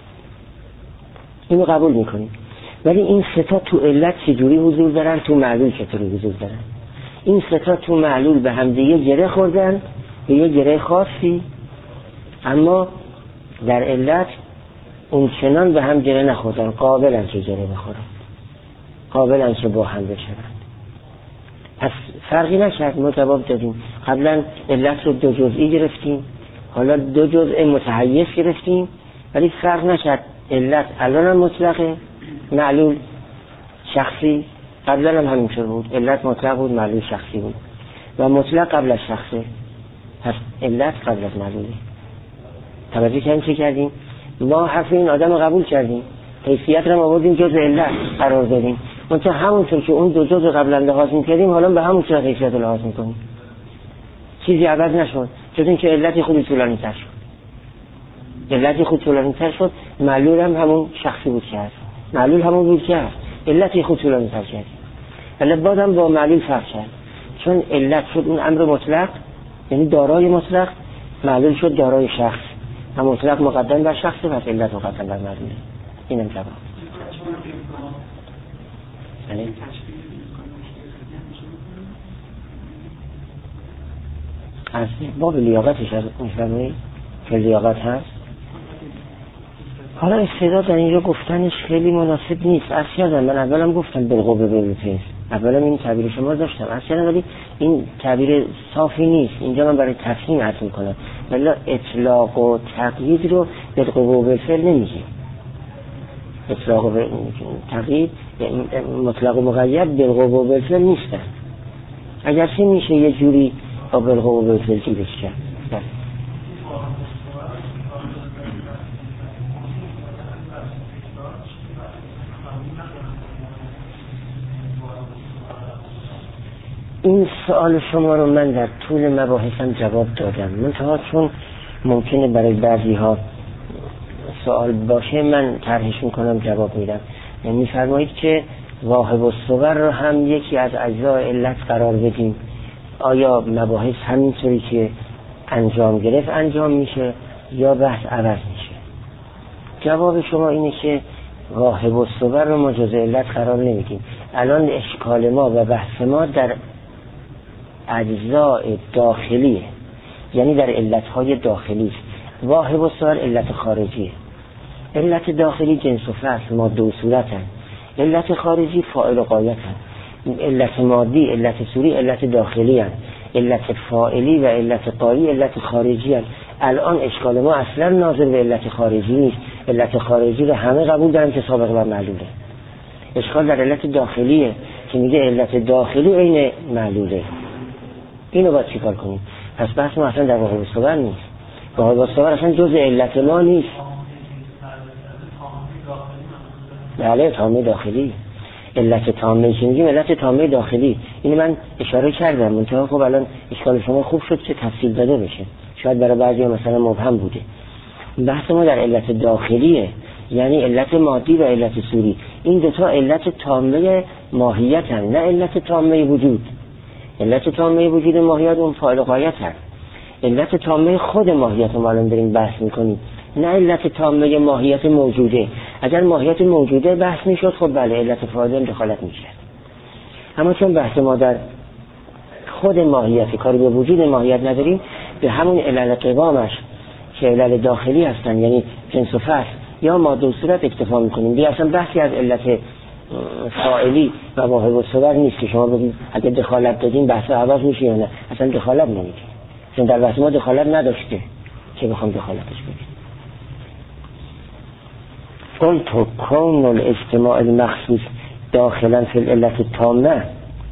اینو قبول میکنیم. ولی این ستا تو علت چجوری حضور دارن، تو معلول چطوری حضور دارن؟ این ستا تو معلول به هم دیگه گره خوردن به یه گره خاصی، اما در علت اون چنان به هم گره نخوردن، قابلن که گره بخورن، قابلن که با هم بشورن. پس فرقی نکرد، ما جواب دادیم. قبلا علت رو دو جزئی گرفتیم، حالا دو جزء متحیز گرفتیم، ولی فرق نکرد. علت الان هم مطلقه، معلول شخصی. قبلا هم همینطور بود، علت مطلق بود، معلول شخصی بود و مطلق قبل از شخصه. پس علت قبل از معلوله. توجه کردیم چه کردیم؟ ما حرف این آدم رو قبول کردیم، حیثیت رو آوردیم جزء علت قرار دادیم، منتها همونطور که اون دو جزء قبلا لحاظ می‌کردیم حالا به همون صورت حیثیت رو لحاظ می‌کنیم. چیزی عوض نشد، جز اینکه علتی خودی طولانی‌تر شد. علتی خود طولانی‌تر شد، معلول هم همون شخصی بود که هست. معلول همون بود که هست، علتی خود طولانی‌تر کرد. ولی بازم با معلول فرق کرد، چون علت شد اون امر مطلق، یعنی دارای مطلق، معلول شد دارای شخص. هم مطلق مقدم بر شخصه، پس علت مقدم بر معلوله. اینم جواب. از باب لیاقتش از میفرمایی که لیاقت هست. حالا استعداد در اینجا گفتنش خیلی مناسب نیست. اصلا من اولم گفتم بالقوه بالفعل، اولم این تعبیر شما داشتم اصلا، ولی این تعبیر صافی نیست. اینجا من برای تفهیم عرض میکنم، ولی اطلاق و تقیید رو بالقوه و بالفعل نمیگیم. اطلاق و تقیید مطلق و مقید بالقوه و بالفعل نیستن. اگرچه میشه یه جوری با بالقوه و بالفعل جیبش کرد. این سوال شما رو من در طول مباحثم جواب دادم، منتها چون ممکنه برای بعضی ها سوال باشه من طرحش میکنم جواب میدم. یعنی میفرمایید که واهب الصور رو هم یکی از اجزای علت قرار بدیم، آیا مباحث همینطوری که انجام گرفت انجام میشه یا بحث عوض میشه؟ جواب شما اینه که واهب الصور رو ما جزء علت قرار نمیدیم، الان اشکال ما و بحث ما در اجزاء داخلیه، یعنی در علتهای داخلی است. واهب و سایر علت خارجیه. علت داخلی جنس و فصل، ماده و صورت هست. علت خارجی فاعل و غایت هست. علت مادی، علت صوری، علت داخلی هست. علت فاعلی و علت غایی علت خارجی هست. الان اشکال ما اصلا ناظر به علت خارجی نیست. علت خارجی رو همه قبول دارن که سابق و معلوله. اشکال در علت داخلیه که میگه علت داخلی عین معلوله. اینو باید چیکار کنیم؟ پس بحث ما اصلا در واقع صور نیست. واقع صور اصلا جز علت ما نیست. بله، تامه داخلی. علت تامه چی میگیم؟ علت تامه داخلی. اینو من اشاره کردم، منتها خب الان اشکال شما خوب شد که تفصیل داده بشه. شاید برای بعضی مثلا مبهم بوده. بحث ما در علت داخلیه، یعنی علت مادی و علت صوری. این دو تا علت تامه ماهیت هم، نه علت تامه وجود. علت تامه وجود ماهیت اون فاعل غایت هست. علت تامه خود ماهیت رو ما الان داریم بحث میکنیم، نه علت تامه ماهیت موجوده. اگر ماهیت موجوده بحث میشد خب بله علت فاعل هم دخالت میکرد. اما چون بحث ما در خود ماهیت، کاری به وجود ماهیت نداریم، به همون علل قوامش که علل داخلی هستن، یعنی جنس و فصل یا ماده و صورت اکتفا میکنیم. بیا اصلا بحثی از علت فاعلی و واهب و صور نیست که شما بگید اگه دخالت دادیم بحث عوض میشه یا نه. اصلا دخالت نمیده، چون در بحث ما دخالت نداشته که بخوام دخالتش بدیم. قلت کون الاجتماع المخصوص داخلا فی العلت التامه.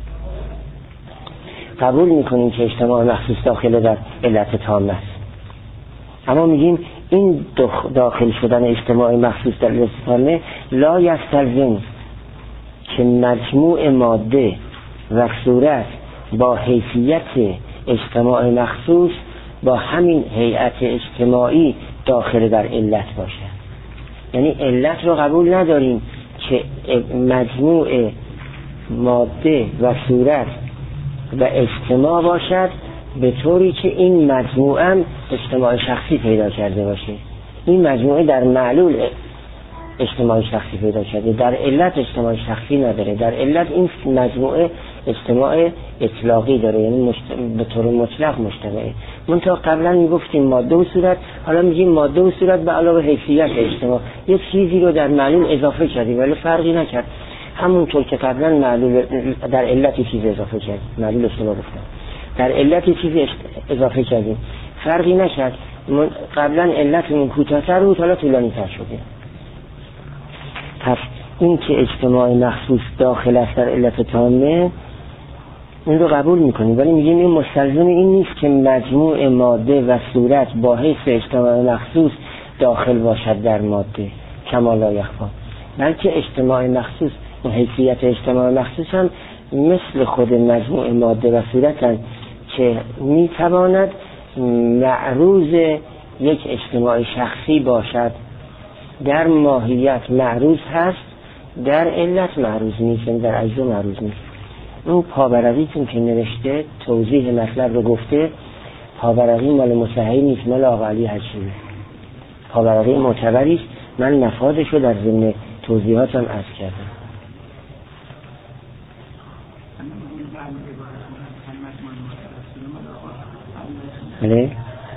قبول میکنیم که اجتماع مخصوص داخل در علت تامه است، اما میگیم این داخل شدن اجتماع مخصوص در علت تامه لا یستلزم که مجموع ماده و صورت با حیثیت اجتماع مخصوص با همین هیئت اجتماعی داخل در علت باشه. یعنی علت رو قبول نداریم که مجموع ماده و صورت و اجتماع باشد به طوری که این مجموعه اجتماع شخصی پیدا کرده باشه. این مجموعه در معلول اجتماع شخصی پیدا کرده، در علت اجتماع شخصی نداره. در علت این مجموعه اجتماع اطلاقی داره، یعنی مشت... به طور مطلق مشتبهه. منتها قبلا میگفتیم ماده و صورت، حالا میگیم ماده و صورت به علاوه حیثیت اجتماع یک چیزی رو در معلول اضافه کردیم ولی فرقی نکرد. همونطور که قبلا معلول در علت چیز اضافه کرد، معلول اجتماع گفتم، در علت چیز اضافه کردیم فرقی نکرد. من قبلا علتمون کوتاه‌تر بود، حالا طولانی‌تر شده. پس این که اجتماع مخصوص داخل است در علت تامه این رو قبول میکنیم، ولی میگیم این مستلزم این نیست که مجموع ماده و صورت با حیث اجتماع مخصوص داخل باشد در ماده کما لا یخفی، بلکه اجتماع مخصوص و حیثیت اجتماع مخصوص هم مثل خود مجموع ماده و صورت هم که میتواند معروض یک اجتماع شخصی باشد. در ماهیت معروض هست، در علت معروض نیست، در اجزا معروض نیست. اون پابرقیتون که نوشته توضیح مطلب رو گفته، پابرقی مال مصححی نیست، مال آقا علی حجیمی. پابرقی معتبری است، من مفادش رو در ضمن توضیحاتم عرض کردم. بله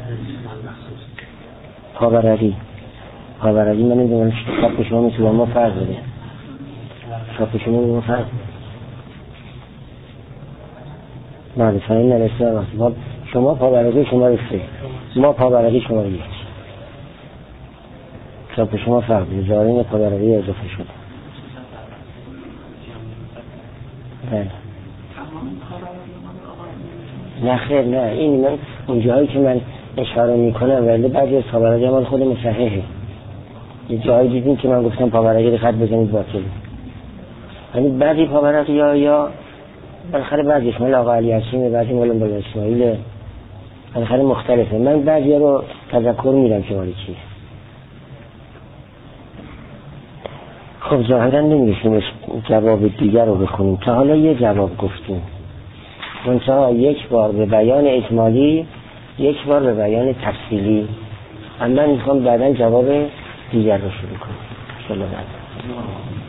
پابرقی پابرقی من نمیدونم شاپ شما مثل ما فرض داره، شاپ شما ما فرض بله فاین نرسه شما پابرقی شما رسه، ما پابرقی شما یک، شاپ شما فرض داره، زارین پابرقی اضافه شده. بله نه خیر نه، این من اون جایی که من اشاره میکنم ولی بعضی از پابرقی مال خود مصححه. یه جایی دیدیم که من گفتم پابرقی رو خط بزنید باطل، یعنی بعضی پابرقی ها یا بالاخره بعضیش مال آقا علی حجیمی، بعضی مال مال اسماعیل، بالاخره مختلفه. من بعضی رو تذکر میدم که مالی چیه. خب ظاهرا نمیشیم جواب دیگر رو بخونیم، تا حالا یه جواب گفتیم، منتها یک بار به بیان اجمالی، یک بار به بیان تفصیلی. اما من میخوام بعدا جواب دیگر رو شروع کنم.